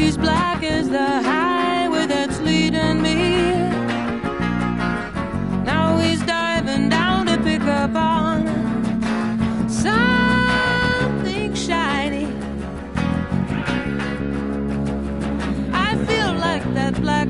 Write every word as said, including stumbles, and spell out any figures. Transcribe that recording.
He's black as the highway that's leading me. Now he's diving down to pick up on something shiny. I feel like that black